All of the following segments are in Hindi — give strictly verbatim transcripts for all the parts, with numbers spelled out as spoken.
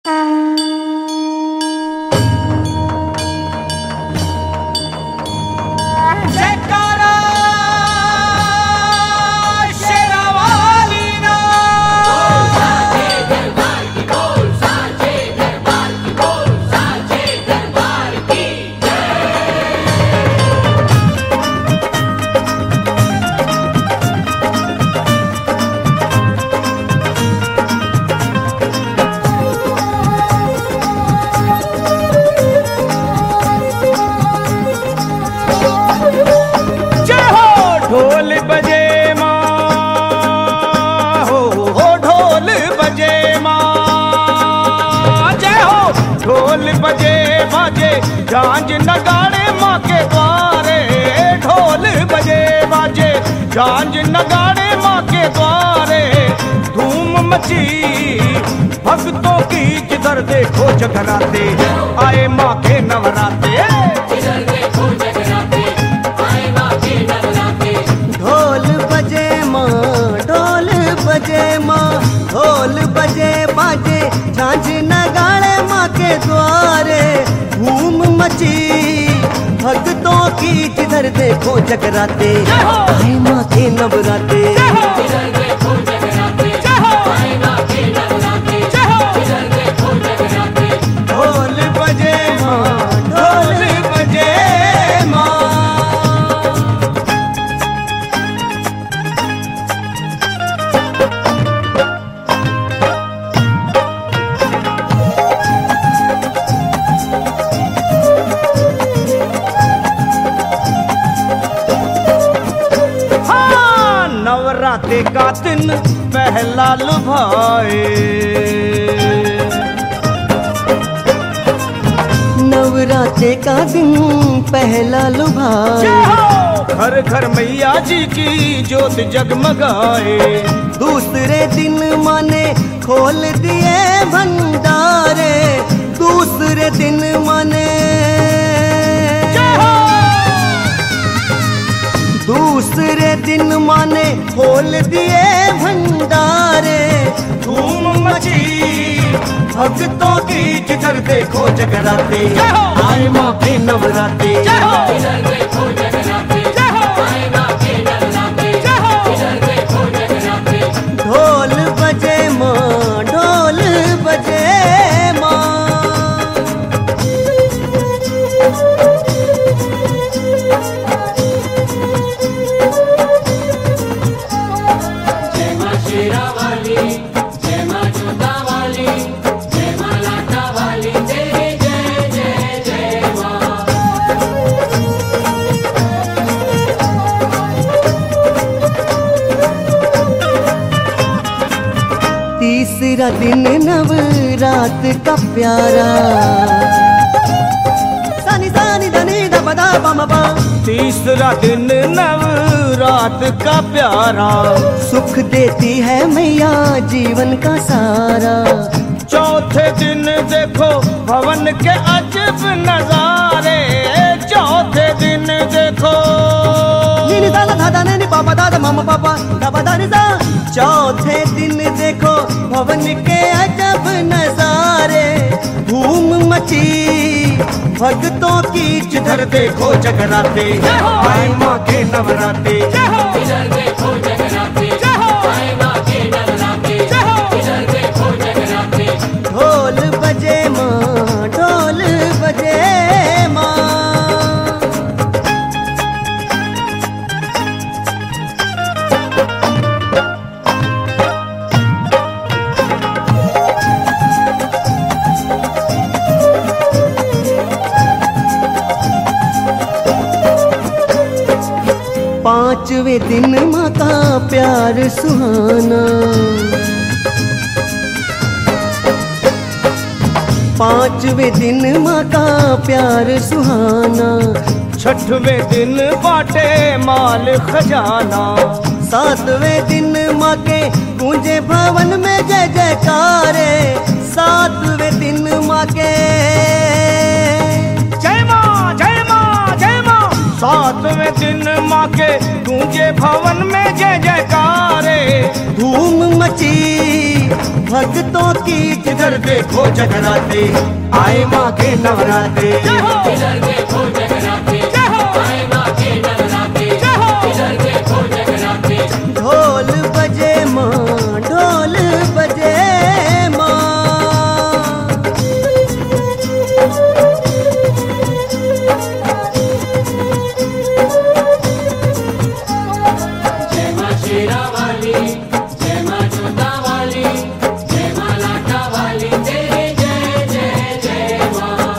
झांझ नगाड़े माँ के द्वारे, ढोल बजे बाजे झांझ नगाड़े माँ के द्वारे। धूम मची भक्तों की, जिधर देखो जगराते आए माँ के नवराते। जिधर देखो जगराते आए माँ के नवराते। ढोल बजे माँ, ढोल बजे माँ, ढोल बजे बाजे झांझ नगाड़े माँ के द्वारे। धूम मची भक्तों की, जिधर देखो जगराते आए माँ के नवराते। जिधर देखो जगराते आए माँ के नवराते। जिधर देखो जगराते। ढोल बजे माँ, ढोल बजे माँ। नवराते का दिन पहला लुभाए, नवराते का दिन पहला लुभाए। घर घर मैया जी की ज्योत जगमगाए। दूसरे दिन माने खोल दिए भंडारे, दूसरे दिन माने दूसरे दिन माने खोल दिए भंडारे। धूम मची भक्तों की, जिधर देखो जगराते आए माँ के नवराते। जिधर देखो जगराते आए माँ के नवराते। जिधर देखो जगराते। ढोल बजे माँ, ढोल बजे माँ। जय माँ शेरा वाली, जय माँ जोता वाली, जय माँ लाटा वाली, जय जय जय जय माँ। तीसरा दिन नवरात का प्यारा, सानी सानी धनी दबदा बम बम। तीसरा दिन नवरात का प्यारा, सुख देती है मैया जीवन का सारा। चौथे दिन देखो भवन के अजब नजारे। चौथे दिन देखो नी दा दा दा नी पापा दा दा मम पापा दा दा नी दा। चौथे दिन देखो भवन के अजब नजारे। धूम मची भक्तों की, जिधर देखो जगराते आए माँ के नवराते। जिधर देखो जगराते आए माँ के नवराते। जिधर देखो जगराते। ढोल बजे माँ, ढोल बजे माँ। पांचवें दिन माँ का प्यार सुहाना, पांचवें दिन माँ का प्यार सुहाना। छठवें दिन बाटे माल खजाना। सातवें दिन माँ के गूंजे भवन में जय जयकारे। सातवें दिन माँ के जय माँ जय माँ जय माँ। सातवें दिन माँ के गूंजे भवन में जय जयकारे। धूम मची भक्तों की जिधर देखो जगराते आए माँ के नवराते। इधर देखो जगराते आए माँ के नवराते, इधर देखो जगराते। ढोल बजे माँ, ढोल बजे माँ। जय माँ शेरा वाली, जय माँ जोता वाली, जय माँ लाटा वाली, तेरी जय जय जय माँ।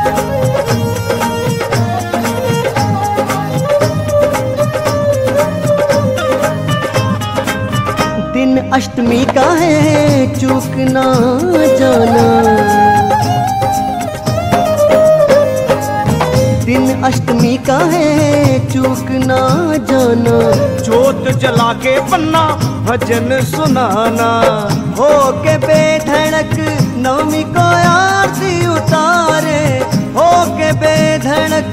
दिन अष्टमी का है चूक ना जाना, दिन अष्टमी का है चूक ना जाना। जोत जला के पन्ना भजन सुनाना, हो के बेधड़क नवमी को आरती उतारे, हो के बेधड़क,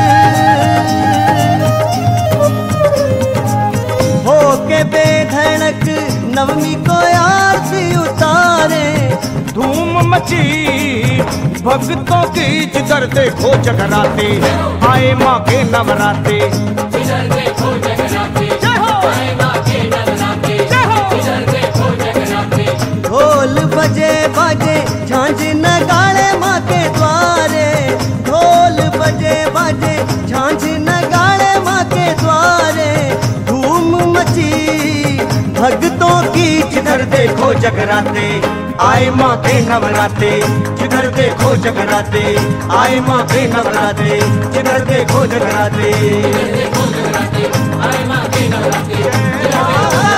हो के बेधड़क नवमी को आरती उतारे। धूम मची भक्तों की जिधर देखो जगराते आए माँ के नवराते। इधर देखो जगराते आए माँ के नवराते, इधर देखो जगराते। ढोल बजे बाजे झांझ नगाड़े माँ के द्वारे, ढोल बजे बाजे झांझ नगाड़े माँ के द्वारे। धूम मची भक्तों की जिधर देखो जगराते आए माँ के नवराते, जिधर देखो जगराते आए माँ के नवराते, जिधर देखो जगराते। देखो जगराते आए माँ के नवराते।